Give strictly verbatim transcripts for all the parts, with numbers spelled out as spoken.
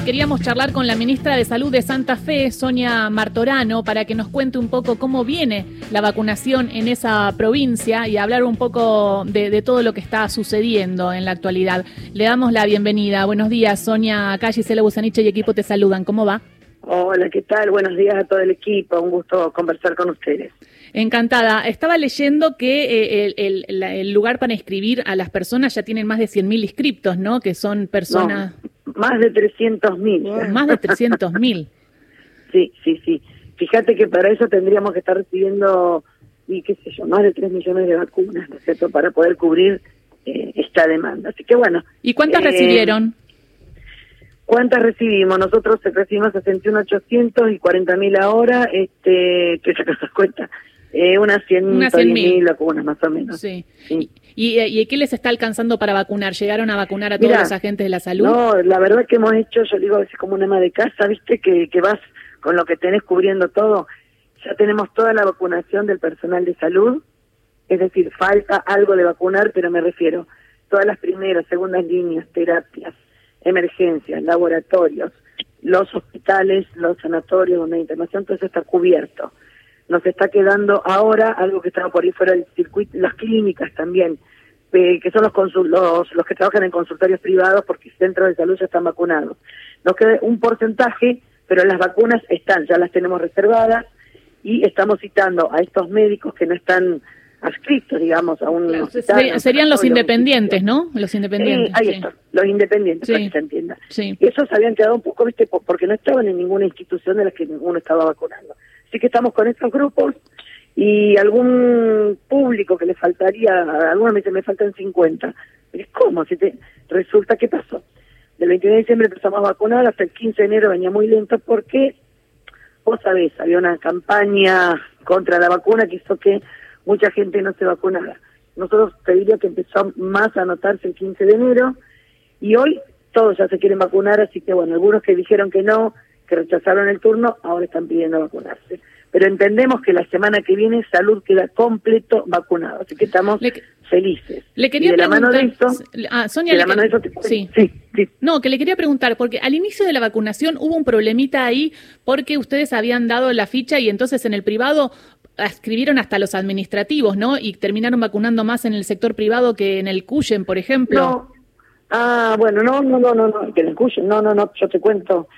queríamos charlar con la ministra de Salud de Santa Fe, Sonia Martorano, para que nos cuente un poco cómo viene la vacunación en esa provincia y hablar un poco de, de todo lo que está sucediendo en la actualidad. Le damos la bienvenida. Buenos días, Sonia. Acá Gisela Busaniche y equipo te saludan. ¿Cómo va? Hola, ¿qué tal? Buenos días a todo el equipo. Un gusto conversar con ustedes. Encantada. Estaba leyendo que eh, el, el, el lugar para inscribir a las personas ya tienen más de cien mil inscriptos, ¿no? Que son personas... No, más de trescientos mil. Oh, más de trescientos mil. Sí, sí, sí. Fíjate que para eso tendríamos que estar recibiendo, y qué sé yo, más de tres millones de vacunas, ¿no es cierto?, para poder cubrir eh, esta demanda. Así que bueno. ¿Y cuántas eh, recibieron? ¿Cuántas recibimos? Nosotros recibimos sesenta y uno mil ochocientos y cuarenta mil ahora, este, que se nos cuenta. Eh, unas cien mil vacunas más o menos. Sí. sí. ¿Y, y, ¿Y qué les está alcanzando para vacunar? ¿Llegaron a vacunar a todos Mirá, los agentes de la salud? No, la verdad que hemos hecho, yo digo a veces como una ama de casa, viste, que, que vas con lo que tenés cubriendo todo. Ya tenemos toda la vacunación del personal de salud, es decir, falta algo de vacunar, pero me refiero, todas las primeras, segundas líneas, terapias, emergencias, laboratorios, los hospitales, los sanatorios donde hay internación, todo eso está cubierto. Nos está quedando ahora algo que estaba por ahí fuera del circuito, las clínicas también, eh, que son los, los los que trabajan en consultorios privados porque centros de salud ya están vacunados. Nos queda un porcentaje, pero las vacunas están, ya las tenemos reservadas y estamos citando a estos médicos que no están adscritos, digamos, a un claro, hospital. Serían, serían los independientes, ¿no? Los independientes. Eh, ahí sí. está, los independientes, sí. Para que se entienda. Sí. Esos habían quedado un poco, viste, porque no estaban en ninguna institución de las que ninguno estaba vacunando. Así que estamos con estos grupos y algún público que le faltaría, algunos me dicen, me faltan cincuenta. Pero ¿cómo? Si te, resulta, ¿qué pasó? Del veintiuno de diciembre empezamos a vacunar, hasta el quince de enero venía muy lento porque, vos sabés, había una campaña contra la vacuna que hizo que mucha gente no se vacunara. Nosotros te diría que empezó más a notarse el quince de enero y hoy todos ya se quieren vacunar, así que bueno, algunos que dijeron que no, que rechazaron el turno, ahora están pidiendo vacunarse. Pero entendemos que la semana que viene Salud queda completo vacunado, así que estamos le, felices. Le quería y de preguntar, la mano de esto, ah, Sonia, de la que, mano de esto te, sí. Sí, sí. No, que le quería preguntar, porque al inicio de la vacunación hubo un problemita ahí porque ustedes habían dado la ficha y entonces en el privado escribieron hasta los administrativos, ¿no? Y terminaron vacunando más en el sector privado que en el Cuyen, por ejemplo. No. Ah, bueno, no, no, no, no, no, que en el Cuyen, no, no, no, yo te cuento.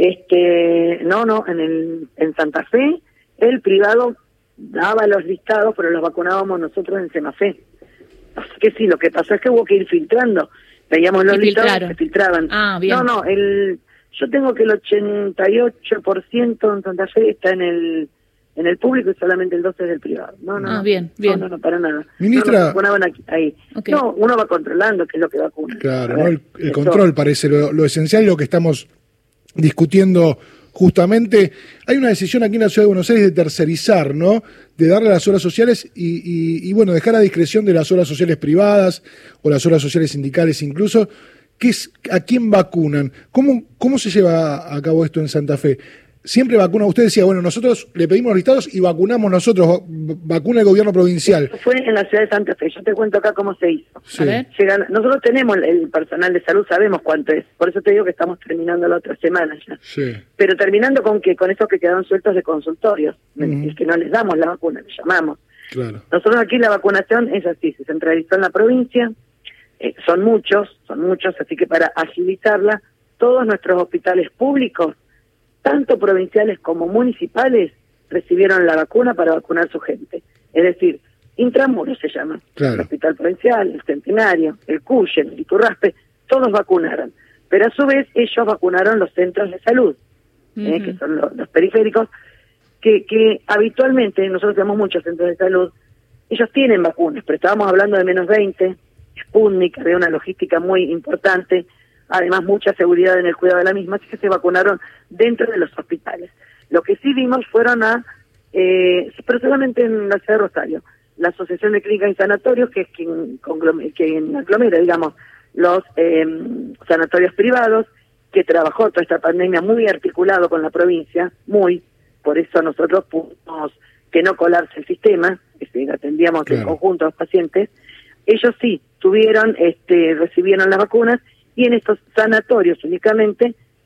Este, no, no, en el en Santa Fe el privado daba los listados, pero los vacunábamos nosotros en Semafé. Así que sí, lo que pasó es que hubo que ir filtrando. Veíamos los listados que se filtraban. Ah, bien. No, no, el yo tengo que el ochenta y ocho por ciento en Santa Fe está en el en el público y solamente el doce por ciento es del privado. No, no, ah, bien, bien. No, no, no, para nada. Ministra, no, no vacunaban aquí, ahí. Okay. No, uno va controlando qué es lo que vacuna. Claro, ¿no? el, el control parece lo, lo esencial y lo que estamos discutiendo justamente. Hay una decisión aquí en la Ciudad de Buenos Aires de tercerizar, ¿no? De darle a las obras sociales y, y, y bueno, dejar a discreción de las obras sociales privadas o las obras sociales sindicales incluso, que es a quién vacunan. ¿Cómo, cómo se lleva a cabo esto en Santa Fe? Siempre vacuna, usted decía, bueno, nosotros le pedimos los listados y vacunamos nosotros, vacuna el gobierno provincial. Fue en la ciudad de Santa Fe, yo te cuento acá cómo se hizo. Sí. A ver. Llegan, nosotros tenemos el personal de salud, sabemos cuánto es, por eso te digo que estamos terminando la otra semana ya. Sí. Pero terminando con que con estos que quedaron sueltos de consultorios, Uh-huh. es que no les damos la vacuna, les llamamos. Claro. Nosotros aquí la vacunación es así, se centralizó en la provincia, eh, son muchos, son muchos, así que para agilizarla, todos nuestros hospitales públicos, tanto provinciales como municipales, recibieron la vacuna para vacunar su gente. Es decir, Intramuros se llama. Claro. El Hospital Provincial, el Centenario, el Cuyen, el Iturraspe, todos vacunaron. Pero a su vez ellos vacunaron los centros de salud, uh-huh. eh, que son los, los periféricos, que, que habitualmente, nosotros tenemos muchos centros de salud, ellos tienen vacunas, pero estábamos hablando de menos veinte, Sputnik, había una logística muy importante, además mucha seguridad en el cuidado de la misma, así que se vacunaron dentro de los hospitales. Lo que sí vimos fueron a, eh, pero solamente en la ciudad de Rosario, la Asociación de Clínicas y Sanatorios, que es quien, quien aglomera, digamos, los eh, sanatorios privados, que trabajó toda esta pandemia muy articulado con la provincia, muy, por eso nosotros pudimos que no colarse el sistema, es decir, atendíamos claro. en conjunto a los pacientes. Ellos sí tuvieron, este, recibieron las vacunas, y en estos sanatorios únicamente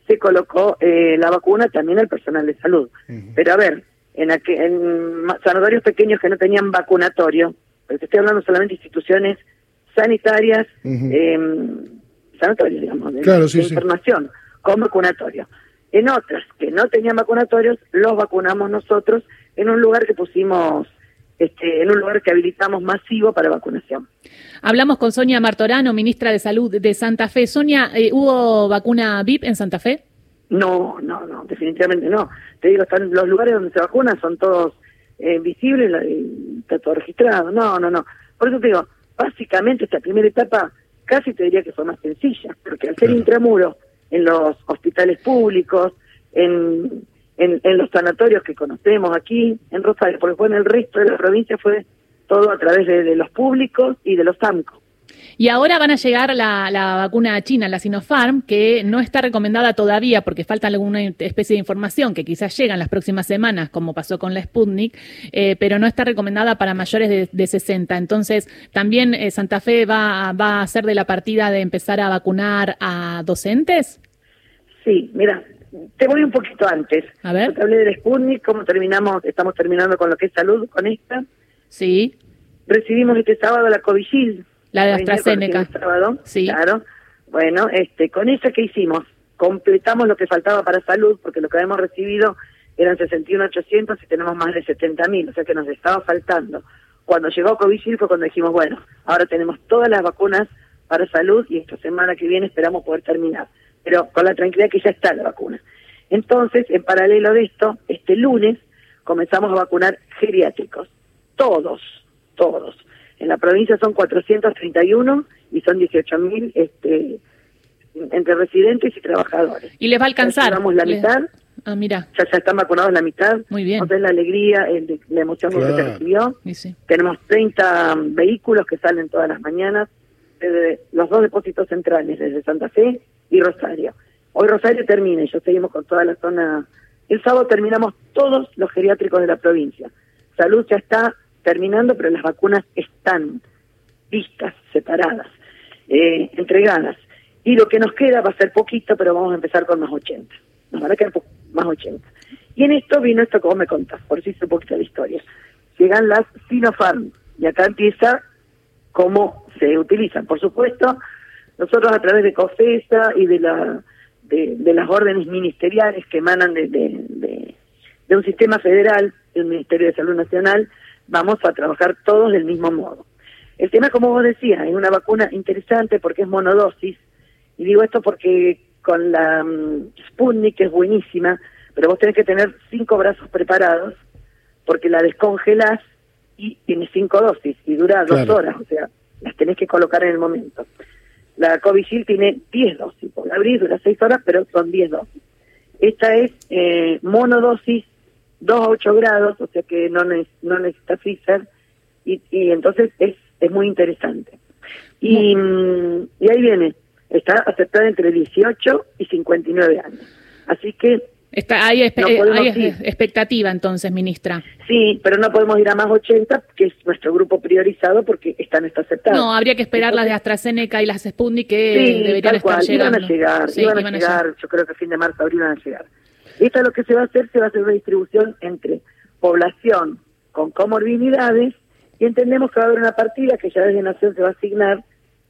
se colocó eh, la vacuna también al personal de salud. Uh-huh. Pero a ver, en, aqu- en sanatorios pequeños que no tenían vacunatorio, porque estoy hablando solamente de instituciones sanitarias, uh-huh. eh, sanatorios, digamos, de, claro, de sí, información, sí. con vacunatorio. En otras que no tenían vacunatorios, los vacunamos nosotros en un lugar que pusimos, este, en un lugar que habilitamos masivo para vacunación. Hablamos con Sonia Martorano, ministra de Salud de Santa Fe. Sonia, eh, ¿hubo vacuna V I P en Santa Fe? No, no, no, definitivamente no. Te digo, están los lugares donde se vacunan son todos eh, visibles, está todo registrado. No, no, no. Por eso te digo, básicamente esta primera etapa casi te diría que fue más sencilla, porque al ser intramuro en los hospitales públicos, en, en, en los sanatorios que conocemos aquí, en Rosario, porque fue en el resto de la provincia fue todo a través de, de los públicos y de los SAMCO. Y ahora van a llegar la, la vacuna china, la Sinopharm, que no está recomendada todavía porque falta alguna especie de información que quizás llega en las próximas semanas, como pasó con la Sputnik, eh, pero no está recomendada para mayores de, de sesenta. Entonces, ¿también eh, Santa Fe va, va a hacer de la partida de empezar a vacunar a docentes? Sí, mira, te voy un poquito antes. A ver. Yo te hablé del Sputnik, cómo terminamos, estamos terminando con lo que es salud, con esta. Sí. Recibimos este sábado la Covishield. La de AstraZeneca. El sábado, sí. Claro. Bueno, este, con esa que hicimos, completamos lo que faltaba para salud, porque lo que habíamos recibido eran sesenta y uno mil ochocientos y tenemos más de setenta mil, o sea que nos estaba faltando. Cuando llegó Covishield fue cuando dijimos, bueno, ahora tenemos todas las vacunas para salud y esta semana que viene esperamos poder terminar, pero con la tranquilidad que ya está la vacuna. Entonces, en paralelo de esto, este lunes comenzamos a vacunar geriátricos, todos, todos. En la provincia son cuatrocientos treinta y uno y son dieciocho mil este, entre residentes y trabajadores. ¿Y les va a alcanzar? Llevamos la les... mitad. Ah, mira. Ya, ya están vacunados la mitad. Muy bien. Entonces la alegría, el, la emoción claro. que se recibió. Sí, sí. Tenemos treinta vehículos que salen todas las mañanas desde los dos depósitos centrales, desde Santa Fe y Rosario. Hoy Rosario termina y ya seguimos con toda la zona. El sábado terminamos todos los geriátricos de la provincia. Salud ya está terminando, pero las vacunas están vistas, separadas, eh, entregadas. Y lo que nos queda va a ser poquito, pero vamos a empezar con más ochenta. Nos van a quedar más ochenta. Y en esto vino esto que vos me contás, por eso hice un poquito la historia. Llegan las Sinopharm, y acá empieza cómo se utilizan. Por supuesto, nosotros a través de COFESA y de la de, de las órdenes ministeriales que emanan de, de, de, de un sistema federal, el Ministerio de Salud Nacional, vamos a trabajar todos del mismo modo. El tema, como vos decías, es una vacuna interesante porque es monodosis, y digo esto porque con la um, Sputnik, que es buenísima, pero vos tenés que tener cinco brazos preparados, porque la descongelás y tiene cinco dosis, y dura claro. dos horas, o sea, las tenés que colocar en el momento. La Covishield tiene diez dosis, por la abrir dura seis horas, pero son diez dosis. Esta es eh, monodosis, dos a ocho grados, o sea que no, ne- no necesita freezer, y, y entonces es, es muy interesante. Y, mm, y ahí viene, está aceptada entre dieciocho y cincuenta y nueve años. Así que... Está, hay espe- no hay ir. expectativa entonces, ministra. Sí, pero no podemos ir a más ochenta, que es nuestro grupo priorizado, porque esta no está aceptada. No, habría que esperar entonces, las de AstraZeneca y las Sputnik que sí, deberían estar cual. llegando. Iban a llegar, sí, iban a iban llegar, a llegar, yo creo que a fin de marzo, abril van a llegar. Esto es lo que se va a hacer, se va a hacer una distribución entre población con comorbilidades, y entendemos que va a haber una partida que ya desde Nación se va a asignar,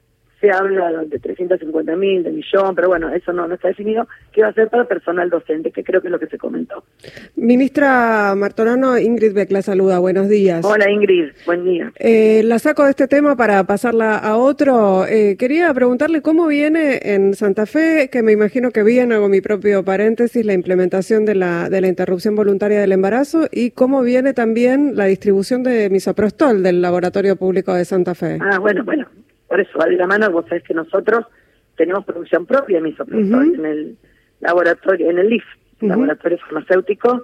se habla de trescientos cincuenta mil, de millón, pero bueno, eso no, no está definido, que va a ser para personal docente, que creo que es lo que se comentó. Ministra Martorano, Ingrid Beck la saluda, buenos días. Hola Ingrid, buen día. Eh, la saco de este tema para pasarla a otro. Eh, quería preguntarle cómo viene en Santa Fe, que me imagino que bien, hago mi propio paréntesis, la implementación de la, de la interrupción voluntaria del embarazo, y cómo viene también la distribución de misoprostol del Laboratorio Público de Santa Fe. Ah, bueno, bueno. Por eso, va de la mano, vos sabés que nosotros tenemos producción propia de misoprostol uh-huh. en el laboratorio, en el L I F, uh-huh. laboratorio farmacéutico,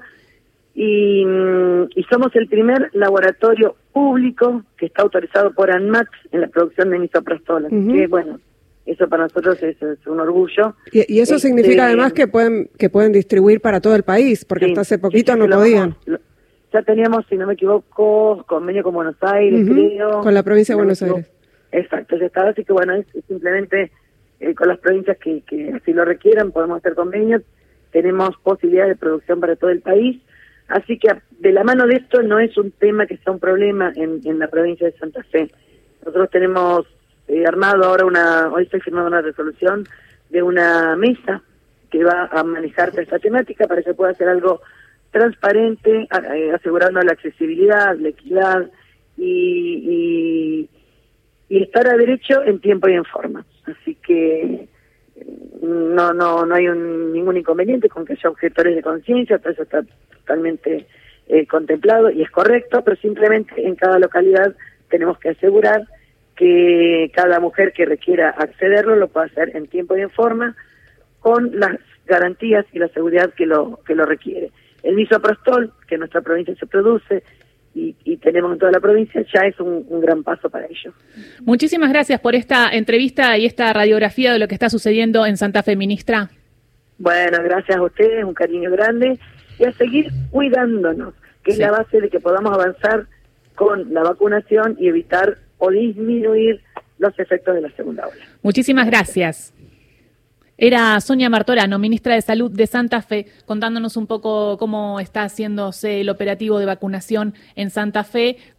y, y somos el primer laboratorio público que está autorizado por ANMAT en la producción de misoprostol. Así uh-huh. que, bueno, eso para nosotros es, es un orgullo. Y, y eso este, significa además que pueden que pueden distribuir para todo el país, porque sí, hasta hace poquito sí, sí, no podían. Vamos, lo, ya teníamos, si no me equivoco, convenio con Buenos Aires, uh-huh. creo. Con la provincia de no Buenos Aires. Exacto, ya estaba, así que bueno, es, es simplemente eh, con las provincias que, que así lo requieran, podemos hacer convenios, tenemos posibilidad de producción para todo el país, así que de la mano de esto no es un tema que sea un problema en, en la provincia de Santa Fe. Nosotros tenemos eh, armado ahora una, hoy estoy firmando una resolución de una mesa que va a manejar esta temática para que pueda hacer algo transparente, eh, asegurando la accesibilidad, la equidad y, y, y estar a derecho en tiempo y en forma. Así que no no no hay un, ningún inconveniente con que haya objetores de conciencia, todo eso está totalmente eh, contemplado y es correcto, pero simplemente en cada localidad tenemos que asegurar que cada mujer que requiera accederlo lo pueda hacer en tiempo y en forma, con las garantías y la seguridad que lo que lo requiere. El misoprostol, que en nuestra provincia se produce y, y tenemos en toda la provincia, ya es un, un gran paso para ello. Muchísimas gracias por esta entrevista y esta radiografía de lo que está sucediendo en Santa Fe, ministra. Bueno, gracias a ustedes, un cariño grande y a seguir cuidándonos, que sí. Es la base de que podamos avanzar con la vacunación y evitar o disminuir los efectos de la segunda ola. Muchísimas gracias. Era Sonia Martorano, ministra de Salud de Santa Fe, contándonos un poco cómo está haciéndose el operativo de vacunación en Santa Fe.